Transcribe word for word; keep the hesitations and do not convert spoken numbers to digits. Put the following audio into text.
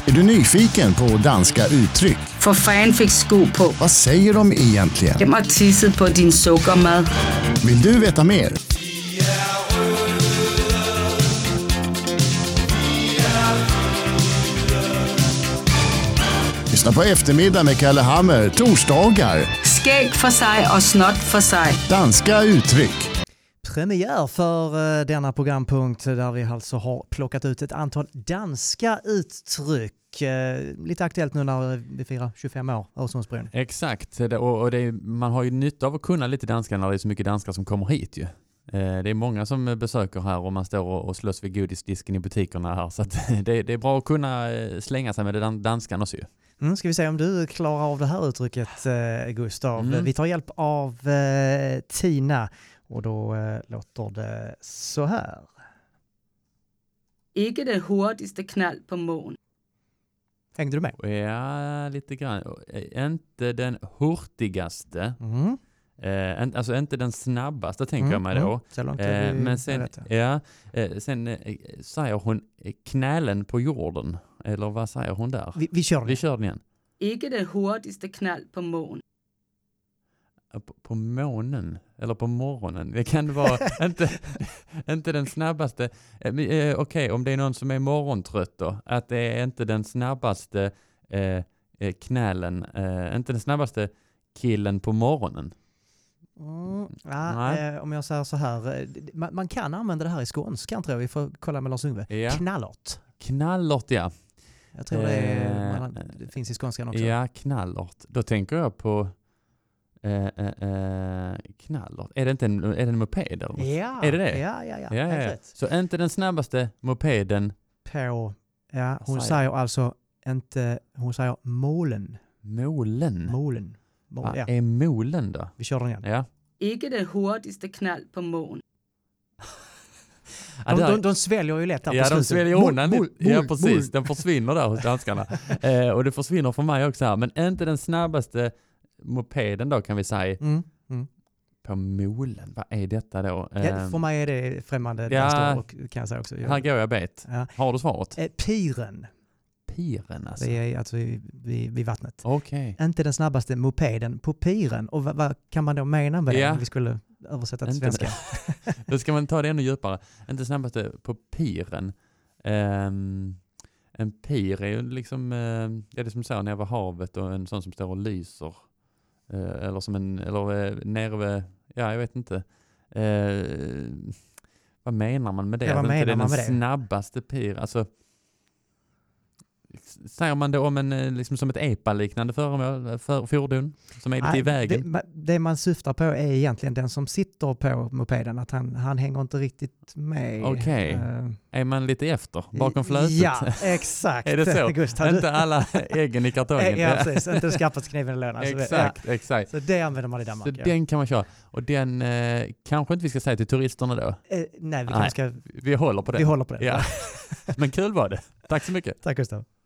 Är du nyfiken på danska uttryck? For fan fik sko på. Vad säger de egentligen? Hvem har tisset på din sukkermad? Vill du veta mer? Lyssna på Eftermiddag med Kalle Hammer, torsdagar. Skæg for sig och snott för sig. Danska uttryck. Premiär för uh, denna programpunkt där vi alltså har plockat ut ett antal danska uttryck. Uh, lite aktuellt nu när vi firar tjugofem år Öresundsbron. Exakt, och, och det är, man har ju nytta av att kunna lite danska när det är så mycket danskar som kommer hit ju. Uh, det är många som besöker här och man står och, och slåss vid godisdisken i butikerna här. Så att det, det är bra att kunna slänga sig med det danskan också ju. Mm, ska vi se om du klarar av det här uttrycket, eh, Gustav. Mm. Vi tar hjälp av eh, Tina och då eh, låter det så här. Ikke det hurtigste knald på månen. Hängde du med? Ja, lite grann. Inte den hurtigaste. Mm. Eh, alltså inte den snabbaste tänker Mm, jag mig då. mm. Så långt Eh, vi, men sen, ja, eh, sen eh, säger hon knälen på jorden. Eller vad säger hon där? Vi, vi kör den. Vi kör den igen. Ikke det hurtigste knald på månen. På, på månen eller på morgonen. Det kan vara inte, inte den snabbaste. Eh, Okej, okay, om det är någon som är morgontrött då. Att det är inte den snabbaste eh, knälen. Eh, inte den snabbaste killen på morgonen. Mm, ja, eh, om jag säger så här. Eh, man, man kan använda det här i skånskan tror jag. Vi får kolla med Lars Ungve. Ja. Knallort. Knallort, ja. Jag tror det, är, Eh, man, det finns i skånskan också. Ja, knallort. Då tänker jag på eh, eh, eh, knallort. Är det inte en, är det en moped eller något? Ja, Är det det? Ja, ja, ja. Ja, ja, ja. Så inte den snabbaste mopeden På, ja, hon Säger. säger alltså inte, hon säger målen. molen. Målen. Mål, Vad ja. är molen då? Vi kör den igen. Ja. Ikke det hurtigste knald på månen. Ja, De, där- de, de sväljer ju lätt där på Ja, de slutet. sväljer Mål, undan mål, lite. Ja, mål, precis. mål. Den försvinner där hos danskarna. eh, och det försvinner för mig också här. Men inte den snabbaste mopeden då kan vi säga. Mm, mm. På molen. Vad är detta då? Ja, Eh, för mig är det främmande ja. danskt ord, kan jag säga också. här går jag bet. Ja. Har du svaret? Eh, Piren. Piren alltså. Det är alltså vid, vid, vid vattnet. Okej. Inte den snabbaste mopeden på piren. Och vad, vad kan man då mena med det Ja. om vi skulle översätta till Inte- svenska? Då ska man ta det ännu djupare. Inte snabbaste på piren. Ehm, en pir är ju liksom, eh, det är det som så nere vid havet och en sån som står och lyser. Eh, eller som en, eller eh, nere vid, ja jag vet inte. Eh, vad menar man med det? Ja, vad Att inte menar det är man den med det? snabbaste pir, alltså säger man det om en, eh, liksom som ett epa-liknande föremål, för, fordon som är lite Nej, i vägen? Det, ma- det man syftar på är egentligen den som sitter på mopeden. Att han, han hänger inte riktigt med. Okej. Eh, Är man lite efter, bakom flötet? Ja, exakt. Är det så? Gustav, Inte alla äggen i kartongen. Ja, precis. Inte skarpaste kniven i lådan. Så, Exakt, ja. exakt. Så det använder man i Så Danmark. Ja. den kan man köra. Och den eh, kanske inte vi ska säga till turisterna då. Eh, nej, vi, Nej. kanske ska, Vi håller på det. vi håller på det. Ja. Men kul var det. Tack så mycket. Tack Gustav.